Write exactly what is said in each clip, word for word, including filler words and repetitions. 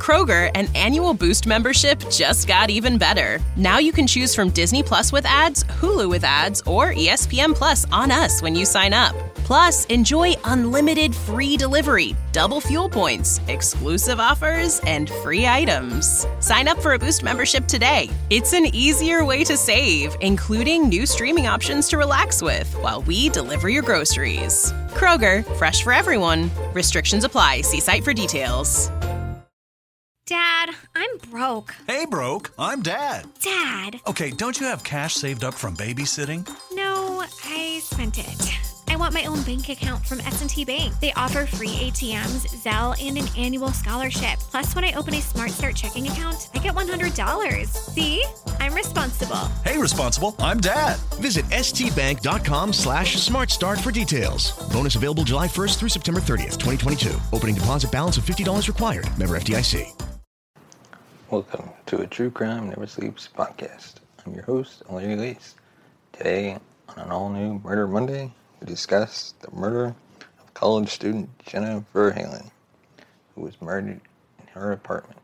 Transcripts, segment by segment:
Kroger, an annual Boost membership just got even better. Now you can choose from Disney Plus with ads, Hulu with ads, or E S P N Plus on us when you sign up. Plus, enjoy unlimited free delivery, double fuel points, exclusive offers, and free items. Sign up for a Boost membership today. It's an easier way to save, including new streaming options to relax with while we deliver your groceries. Kroger, fresh for everyone. Restrictions apply. See site for details. Dad, I'm broke. Hey, broke. I'm Dad. Dad. Okay, don't you have cash saved up from babysitting? No, I spent it. I want my own bank account from S and T Bank. They offer free A T Ms, Zelle, and an annual scholarship. Plus, when I open a Smart Start checking account, I get one hundred dollars. See? I'm responsible. Hey, responsible. I'm Dad. Visit stbank.com slash smartstart for details. Bonus available July first through September thirtieth, twenty twenty-two. Opening deposit balance of fifty dollars required. Member F D I C. Welcome to a True Crime Never Sleeps podcast. I'm your host, Larry Lace. Today, on an all-new Murder Monday, we discuss the murder of college student Jenna Verhalen, who was murdered in her apartment.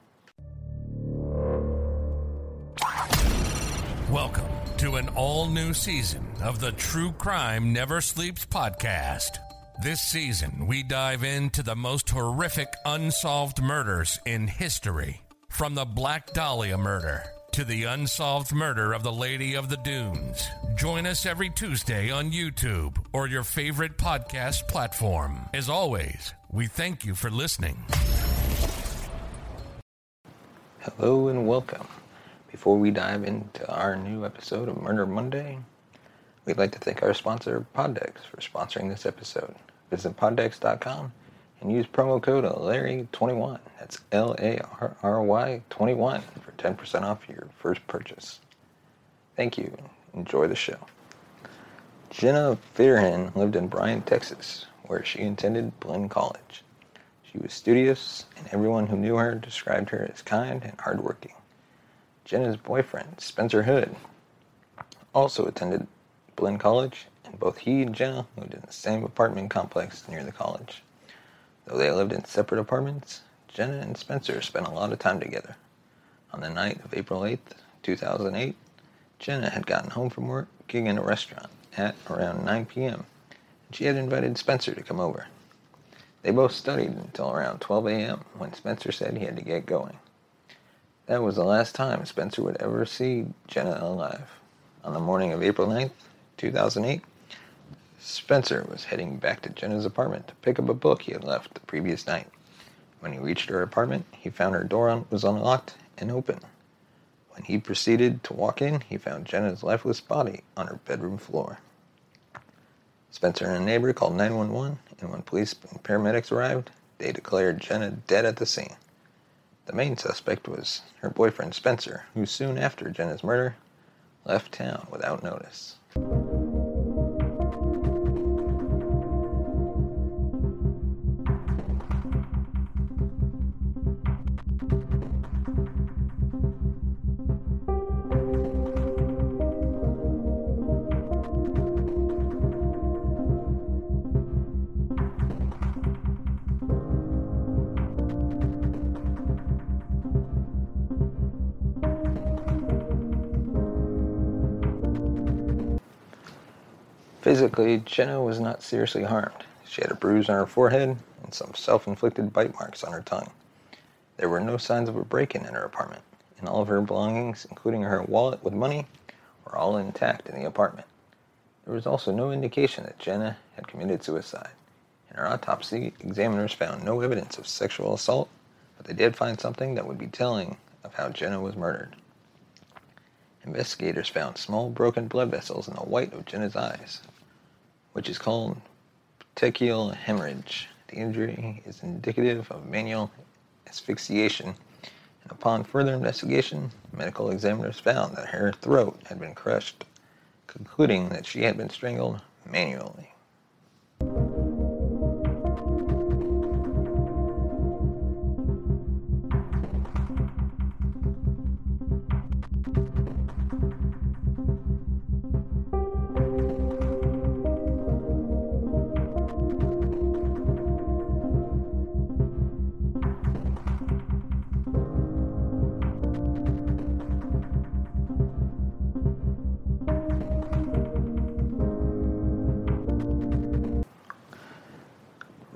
Welcome to an all-new season of the True Crime Never Sleeps podcast. This season, we dive into the most horrific unsolved murders in history. From the Black Dahlia murder to the unsolved murder of the Lady of the Dunes. Join us every Tuesday on YouTube or your favorite podcast platform. As always, we thank you for listening. Hello and welcome. Before we dive into our new episode of Murder Monday, we'd like to thank our sponsor, Poddex, for sponsoring this episode. Visit poddex dot com and use promo code Larry twenty-one. That's L A R R Y twenty-one for ten percent off your first purchase. Thank you. Enjoy the show. Jenna Verhalen lived in Bryan, Texas, where she attended Blinn College. She was studious, and everyone who knew her described her as kind and hardworking. Jenna's boyfriend, Spencer Hood, also attended Blinn College, and both he and Jenna lived in the same apartment complex near the college. Though they lived in separate apartments, Jenna and Spencer spent a lot of time together. On the night of April eighth, two thousand eight, Jenna had gotten home from work, working in a restaurant at around nine p.m., and she had invited Spencer to come over. They both studied until around twelve a.m. when Spencer said he had to get going. That was the last time Spencer would ever see Jenna alive. On the morning of April ninth, two thousand eight, Spencer was heading back to Jenna's apartment to pick up a book he had left the previous night. When he reached her apartment, he found her door was unlocked and open. When he proceeded to walk in, he found Jenna's lifeless body on her bedroom floor. Spencer and a neighbor called nine one one, and when police and paramedics arrived, they declared Jenna dead at the scene. The main suspect was her boyfriend Spencer, who soon after Jenna's murder left town without notice. Physically, Jenna was not seriously harmed. She had a bruise on her forehead and some self-inflicted bite marks on her tongue. There were no signs of a break-in in her apartment, and all of her belongings, including her wallet with money, were all intact in the apartment. There was also no indication that Jenna had committed suicide. In her autopsy, examiners found no evidence of sexual assault, but they did find something that would be telling of how Jenna was murdered. Investigators found small broken blood vessels in the white of Jenna's eyes, which is called petechial hemorrhage. The injury is indicative of manual asphyxiation, and upon further investigation, medical examiners found that her throat had been crushed, concluding that she had been strangled manually.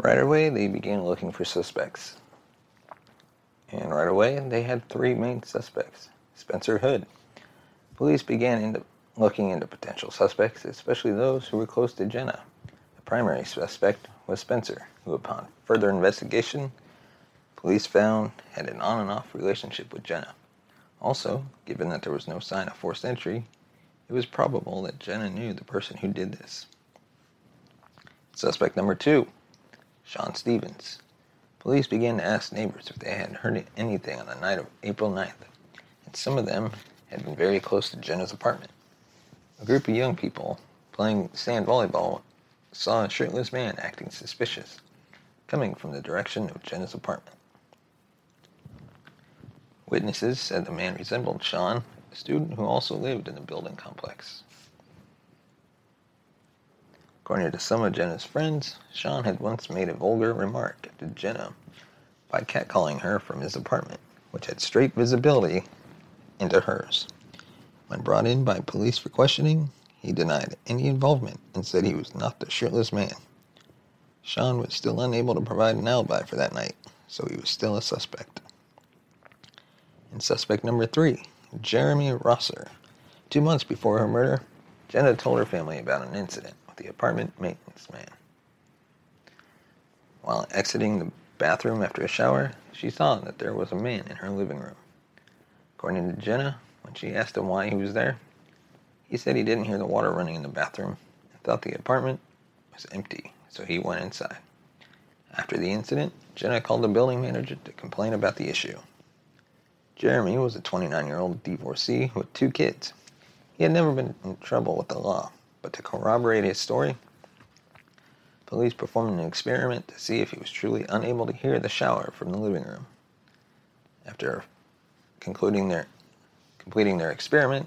Right away, they began looking for suspects. And right away, they had three main suspects. Spencer Hood. Police began into looking into potential suspects, especially those who were close to Jenna. The primary suspect was Spencer, who upon further investigation, police found had an on and off relationship with Jenna. Also, given that there was no sign of forced entry, it was probable that Jenna knew the person who did this. Suspect number two, Sean Stevens. Police began to ask neighbors if they had heard anything on the night of April ninth, and some of them had been very close to Jenna's apartment. A group of young people playing sand volleyball saw a shirtless man acting suspicious, coming from the direction of Jenna's apartment. Witnesses said the man resembled Sean, a student who also lived in the building complex. According to some of Jenna's friends, Sean had once made a vulgar remark to Jenna by catcalling her from his apartment, which had straight visibility into hers. When brought in by police for questioning, he denied any involvement and said he was not the shirtless man. Sean was still unable to provide an alibi for that night, so he was still a suspect. And suspect number three, Jeremy Rosser. Two months before her murder, Jenna told her family about an incident with the apartment maintenance man. While exiting the bathroom after a shower, she saw that there was a man in her living room. According to Jenna, when she asked him why he was there, he said he didn't hear the water running in the bathroom and thought the apartment was empty, so he went inside. After the incident, Jenna called the building manager to complain about the issue. Jeremy was a twenty-nine-year-old divorcee with two kids. He had never been in trouble with the law, but to corroborate his story, police performed an experiment to see if he was truly unable to hear the shower from the living room. After concluding their, completing their experiment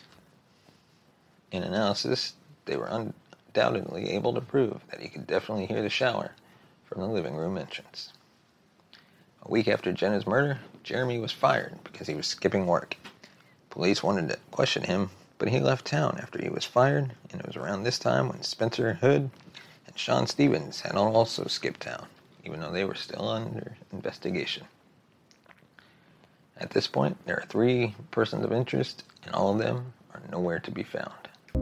and analysis, they were undoubtedly able to prove that he could definitely hear the shower from the living room entrance. A week after Jenna's murder, Jeremy was fired because he was skipping work. Police wanted to question him, but he left town after he was fired, and it was around this time when Spencer Hood and Sean Stevens had also skipped town, even though they were still under investigation. At this point, there are three persons of interest, and all of them are nowhere to be found.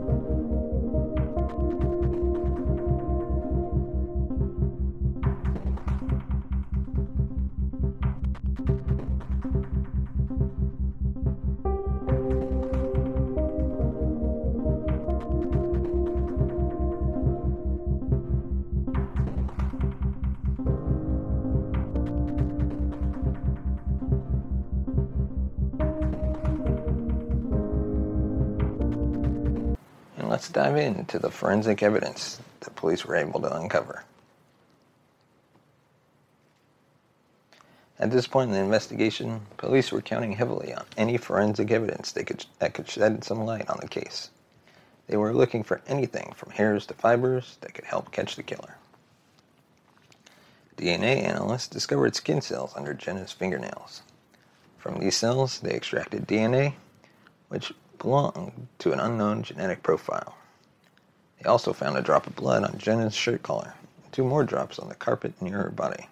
Let's dive into the forensic evidence that police were able to uncover. At this point in the investigation, police were counting heavily on any forensic evidence they could, that could shed some light on the case. They were looking for anything from hairs to fibers that could help catch the killer. D N A analysts discovered skin cells under Jenna's fingernails. From these cells, they extracted D N A, which belonged to an unknown genetic profile. They also found a drop of blood on Jenna's shirt collar, and two more drops on the carpet near her body.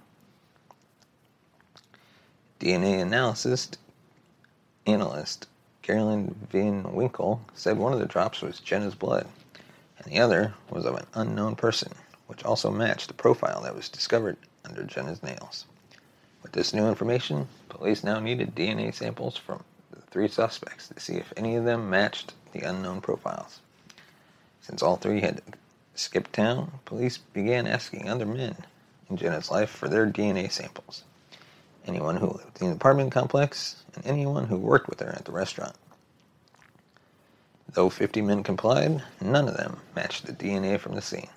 D N A analysis analyst Carolyn Van Winkle said one of the drops was Jenna's blood, and the other was of an unknown person, which also matched the profile that was discovered under Jenna's nails. With this new information, police now needed D N A samples from the three suspects to see if any of them matched the unknown profiles. Since all three had skipped town, police began asking other men in Jenna's life for their D N A samples. Anyone who lived in the apartment complex, and anyone who worked with her at the restaurant. Though fifty men complied, none of them matched the D N A from the scene.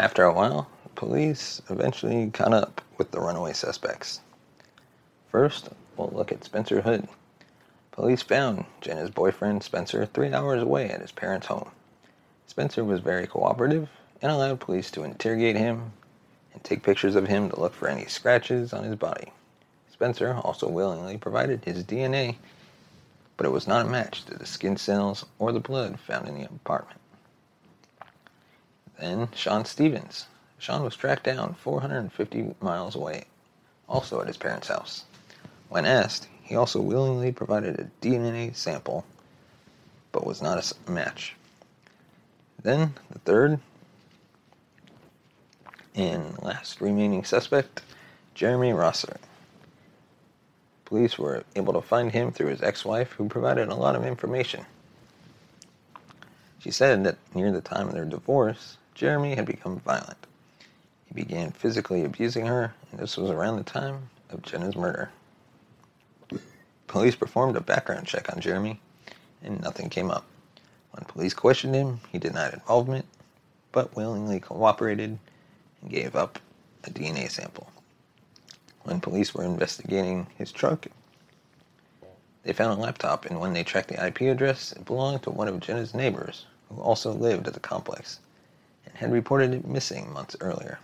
After a while, police eventually caught up with the runaway suspects. First, we'll look at Spencer Hood. Police found Jenna's boyfriend Spencer three hours away at his parents' home. Spencer was very cooperative and allowed police to interrogate him and take pictures of him to look for any scratches on his body. Spencer also willingly provided his D N A, but it was not a match to the skin cells or the blood found in the apartment. Then Sean Stevens. Sean was tracked down four hundred fifty miles away, also at his parents' house. When asked, he also willingly provided a D N A sample, but was not a match. Then the third and last remaining suspect, Jeremy Rosser. Police were able to find him through his ex-wife, who provided a lot of information. She said that near the time of their divorce, Jeremy had become violent. He began physically abusing her, and this was around the time of Jenna's murder. Police performed a background check on Jeremy, and nothing came up. When police questioned him, he denied involvement, but willingly cooperated and gave up a D N A sample. When police were investigating his truck, they found a laptop, and when they tracked the I P address, it belonged to one of Jenna's neighbors, who also lived at the complex, and had reported it missing months earlier.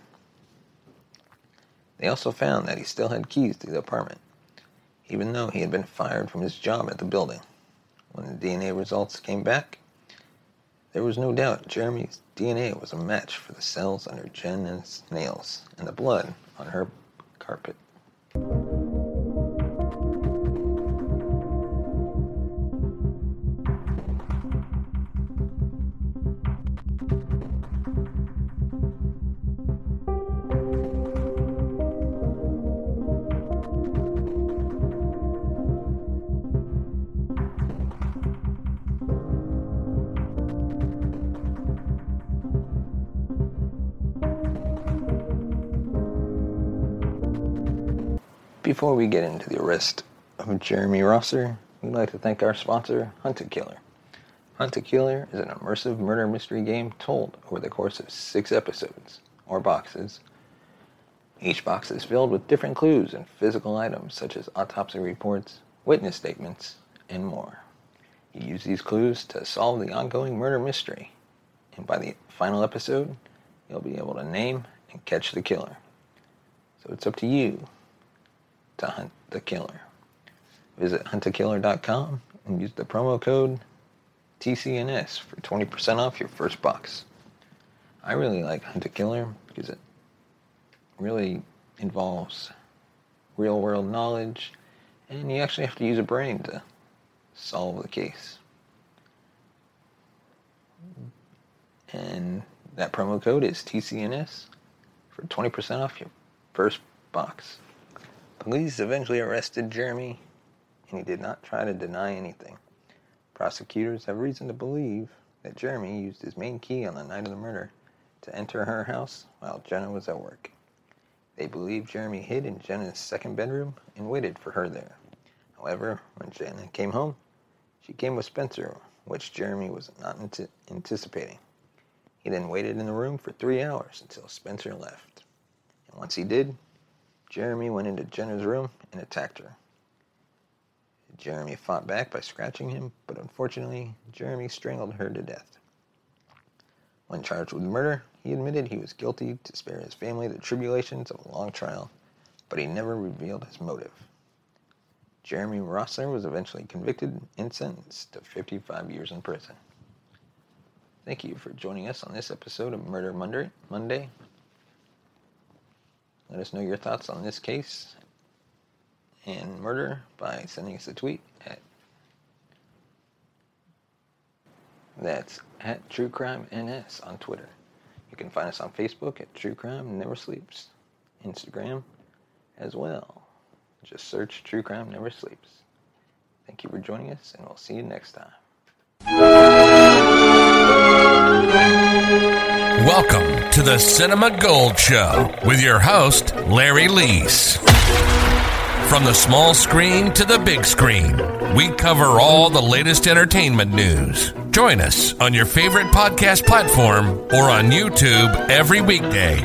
They also found that he still had keys to the apartment, even though he had been fired from his job at the building. When the D N A results came back, there was no doubt Jeremy's D N A was a match for the cells under Jenna's nails and the blood on her carpet. Before we get into the arrest of Jeremy Rosser, we'd like to thank our sponsor, Hunt a Killer. Hunt a Killer is an immersive murder mystery game told over the course of six episodes, or boxes. Each box is filled with different clues and physical items such as autopsy reports, witness statements, and more. You use these clues to solve the ongoing murder mystery, and by the final episode, you'll be able to name and catch the killer. So it's up to you to hunt the killer. Visit hunt a killer dot com and use the promo code T C N S for twenty percent off your first box. I really like Hunt a Killer because it really involves real world knowledge, and you actually have to use a brain to solve the case. And that promo code is T C N S for twenty percent off your first box. Police eventually arrested Jeremy, and he did not try to deny anything. Prosecutors have reason to believe that Jeremy used his main key on the night of the murder to enter her house while Jenna was at work. They believe Jeremy hid in Jenna's second bedroom and waited for her there. However, when Jenna came home, she came with Spencer, which Jeremy was not ant- anticipating. He then waited in the room for three hours until Spencer left. And once he did, Jeremy went into Jenna's room and attacked her. Jeremy fought back by scratching him, but unfortunately, Jeremy strangled her to death. When charged with murder, he admitted he was guilty to spare his family the tribulations of a long trial, but he never revealed his motive. Jeremy Rosser was eventually convicted and sentenced to fifty-five years in prison. Thank you for joining us on this episode of Murder Monday. Let us know your thoughts on this case and murder by sending us a tweet at that's at True Crime N S on Twitter. You can find us on Facebook at True Crime Never Sleeps, Instagram as well. Just search True Crime Never Sleeps. Thank you for joining us, and we'll see you next time. Welcome to the Cinema Gold Show with your host, Larry Leese. From the small screen to the big screen, we cover all the latest entertainment news. Join us on your favorite podcast platform or on YouTube every weekday.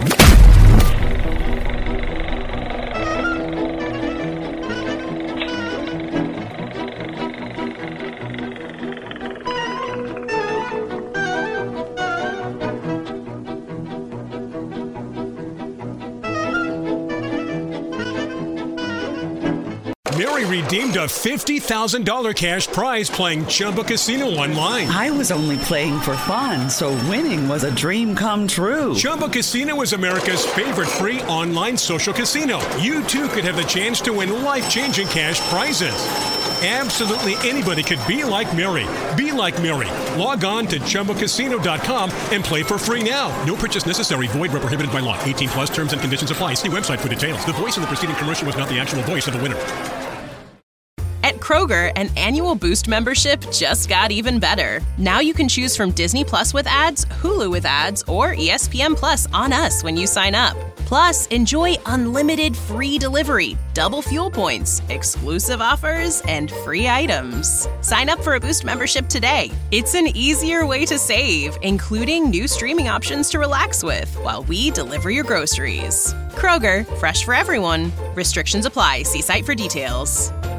Mary redeemed a fifty thousand dollars cash prize playing Chumba Casino online. I was only playing for fun, so winning was a dream come true. Chumba Casino is America's favorite free online social casino. You, too, could have the chance to win life-changing cash prizes. Absolutely anybody could be like Mary. Be like Mary. Log on to Chumba Casino dot com and play for free now. No purchase necessary. Void where prohibited by law. eighteen plus terms and conditions apply. See website for details. The voice in the preceding commercial was not the actual voice of the winner. At Kroger, an annual Boost membership just got even better. Now you can choose from Disney Plus with ads, Hulu with ads, or E S P N Plus on us when you sign up. Plus, enjoy unlimited free delivery, double fuel points, exclusive offers, and free items. Sign up for a Boost membership today. It's an easier way to save, including new streaming options to relax with while we deliver your groceries. Kroger, fresh for everyone. Restrictions apply. See site for details.